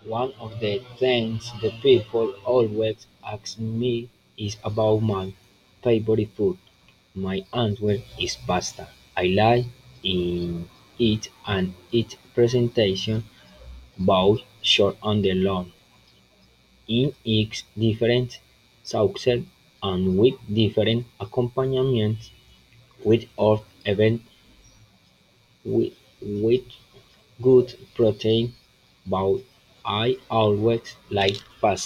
One of the things the people always ask me is about my favorite food. My answer is pasta. I like in it and its presentation, both short and long, in its different sauces and with different accompaniments, with or even with good protein, but I always like pasta.